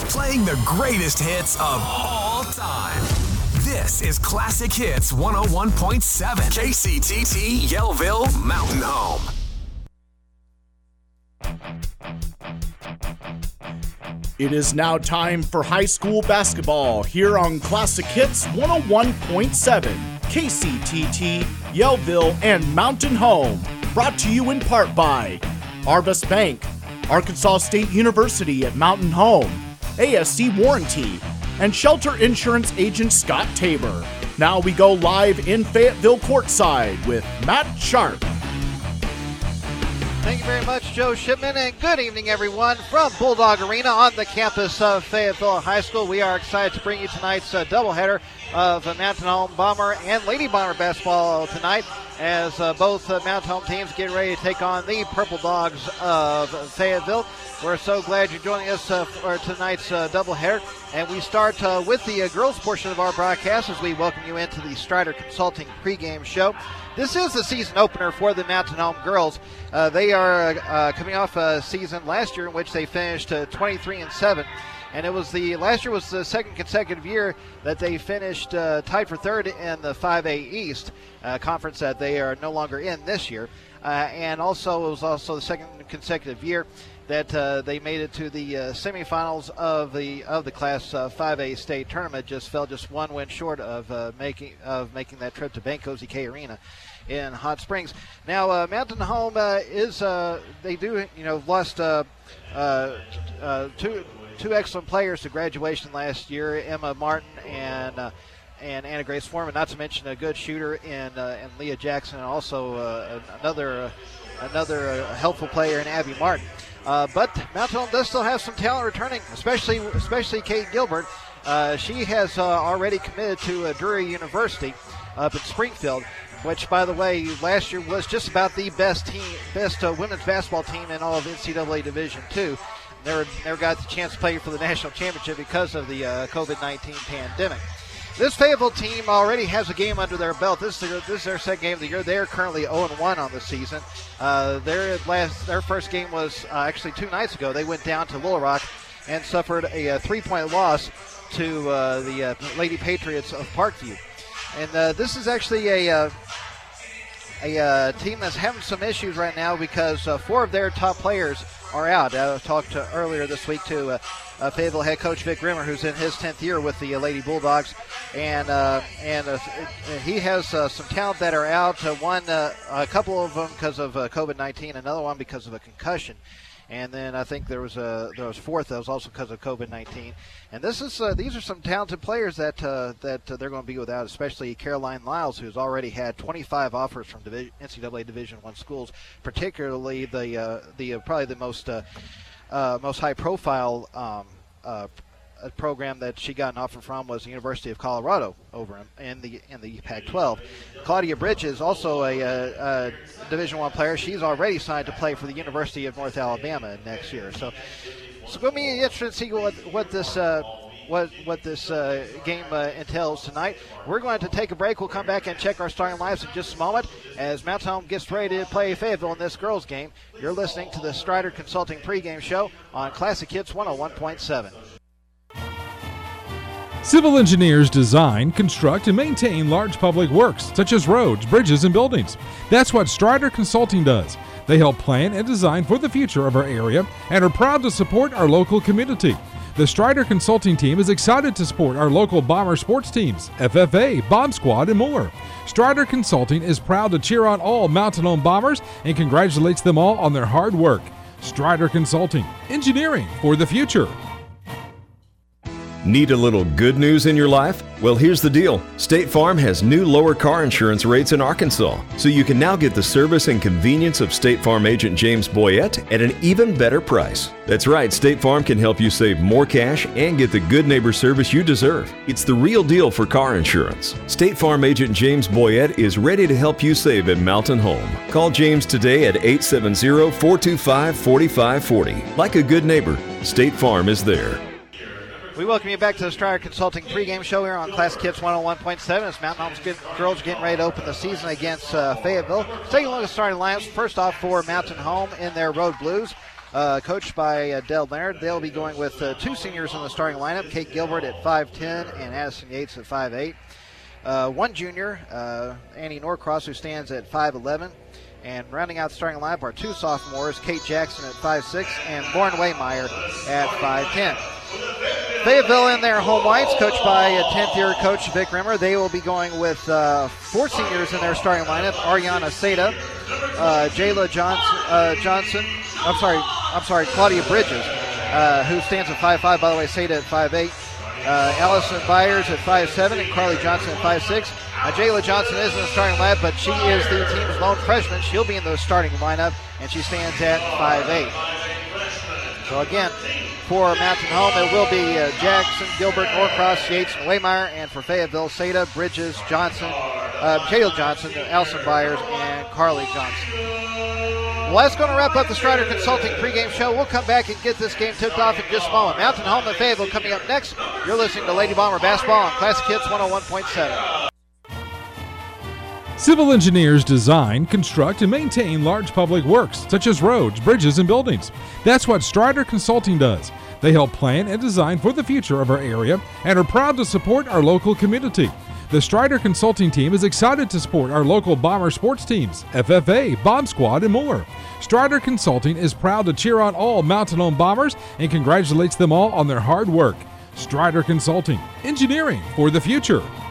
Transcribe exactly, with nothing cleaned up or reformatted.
playing the greatest hits of all time. This is Classic Hits one oh one point seven. K C T T Yellville Mountain Home. It is now time for high school basketball here on Classic Hits one oh one point seven. K C T T, Yellville, and Mountain Home. Brought to you in part by Arvest Bank, Arkansas State University at Mountain Home, A S C Warranty, and Shelter Insurance agent Scott Tabor. Now we go live in Fayetteville courtside with Matt Sharp. Thank you very much, Joe Shipman, and good evening, everyone, from Bulldog Arena on the campus of Fayetteville High School. We are excited to bring you tonight's uh, doubleheader of uh, Mountain Home Bomber and Lady Bomber basketball tonight, as uh, both uh, Mountain Home teams get ready to take on the Purple Dogs of Fayetteville. We're so glad you're joining us uh, for tonight's uh, doubleheader, and we start uh, with the uh, girls portion of our broadcast as we welcome you into the Strider Consulting pregame show. This is the season opener for the Mountain Home girls. Uh, they are uh, coming off a season last year in which they finished uh, twenty-three and seven, and it was the last year was the second consecutive year that they finished uh, tied for third in the five A East uh, conference that they are no longer in this year, uh, and also it was also the second consecutive year that uh, they made it to the uh, semifinals of the of the Class uh, five A state tournament. Just fell just one win short of uh, making of making that trip to Bank O Z K Arena in Hot Springs. Now, uh, Mountain Home uh, is uh, they do you know lost uh, uh, uh, two two excellent players to graduation last year, Emma Martin and uh, and Anna Grace Foreman. Not to mention a good shooter in uh, in Leah Jackson, and also uh, another uh, another uh, helpful player in Abby Martin. Uh, but Mountain Home does still have some talent returning, especially especially Kate Gilbert. Uh, she has uh, already committed to uh, Drury University up in Springfield, which, by the way, last year was just about the best team, best uh, women's basketball team in all of N C double A Division two. Never, never got the chance to play for the national championship because of the uh, covid nineteen pandemic. This Fayetteville team already has a game under their belt. This is their, this is their second game of the year. They are currently oh and one on the season. Uh, their last, their first game was uh, actually two nights ago. They went down to Little Rock and suffered a, a three-point loss to uh, the uh, Lady Patriots of Parkview. And uh, this is actually a uh, a uh, team that's having some issues right now because uh, four of their top players are out. I talked to earlier this week to uh, uh, Fayetteville head coach Vic Rimmer, who's in his tenth year with the uh, Lady Bulldogs, and uh, and uh, he has uh, some talent that are out. Uh, one, uh, a couple of them because of uh, covid nineteen, another one because of a concussion. And then I think there was a there was fourth that was also because of covid nineteen. And this is uh, these are some talented players that uh, that uh, they're going to be without, especially Caroline Lyles, who's already had twenty-five offers from Divi- N C double A Division One schools, particularly the uh, the uh, probably the most uh, uh, most high profile um, uh, program that she got an offer from was the University of Colorado over in the in the Pac twelve. Claudia Bridges, also a, a, a Division One player, she's already signed to play for the University of North Alabama next year. So, so going to be interesting to see what what this uh, what what this uh, game uh, entails tonight. We're going to take a break. We'll come back and check our starting lineups in just a moment as Mountain Home gets ready to play Fayetteville in this girls' game. You're listening to the Strider Consulting pregame show on Classic Hits one oh one point seven. Civil engineers design, construct, and maintain large public works, such as roads, bridges, and buildings. That's what Strider Consulting does. They help plan and design for the future of our area and are proud to support our local community. The Strider Consulting team is excited to support our local Bomber sports teams, F F A, Bomb Squad, and more. Strider Consulting is proud to cheer on all Mountain Home Bombers and congratulates them all on their hard work. Strider Consulting, engineering for the future. Need a little good news in your life? Well, here's the deal. State Farm has new lower car insurance rates in Arkansas, so you can now get the service and convenience of State Farm agent James Boyette at an even better price. That's right, State Farm can help you save more cash and get the good neighbor service you deserve. It's the real deal for car insurance. State Farm agent James Boyette is ready to help you save at Mountain Home. Call James today at eight seven zero, four two five, four five four zero. Like a good neighbor, State Farm is there. We welcome you back to the Strider Consulting pregame show here on Classic Hits one oh one point seven. As Mountain Home's good, girls are getting ready to open the season against uh, Fayetteville. Taking a look at the starting lineups. First off for Mountain Home in their road blues. uh, coached by uh, Dell Leonard. They'll be going with uh, two seniors in the starting lineup, Kate Gilbert at five ten and Addison Yates at five eight. Uh, one junior, uh, Annie Norcross, who stands at five eleven. And rounding out the starting lineup are two sophomores, Kate Jackson at five six and Lauren Waymeyer at five ten. Fayetteville in their home whites, coached by a tenth-year coach Vic Rimmer. They will be going with uh, four seniors in their starting lineup: Ariana Seda, uh, Jayla Johnson, uh, Johnson. I'm sorry, I'm sorry, Claudia Bridges, uh, who stands at five five. By the way, Seda at five eight. Uh, Allison Byers at five seven and Carly Johnson at five six. Uh, Jayla Johnson is in the starting lineup, but she is the team's lone freshman. She'll be in the starting lineup, and she stands at five eight. So again, for Mountain Home, it will be uh, Jackson, Gilbert, Norcross, Yates, and Waymeyer. And for Fayetteville, Seda, Bridges, Johnson, uh, Jayla Johnson, Allison Byers, and Carly Johnson. Well, that's going to wrap up the Strider Consulting pregame show. We'll come back and get this game tipped off in just a moment. Mountain Home and Fayetteville coming up next. You're listening to Lady Bomber Basketball on Classic Hits one oh one point seven. Civil engineers design, construct, and maintain large public works, such as roads, bridges, and buildings. That's what Strider Consulting does. They help plan and design for the future of our area and are proud to support our local community. The Strider Consulting team is excited to support our local Bomber sports teams, F F A, Bomb Squad, and more. Strider Consulting is proud to cheer on all Mountain Home Bombers and congratulates them all on their hard work. Strider Consulting, engineering for the future.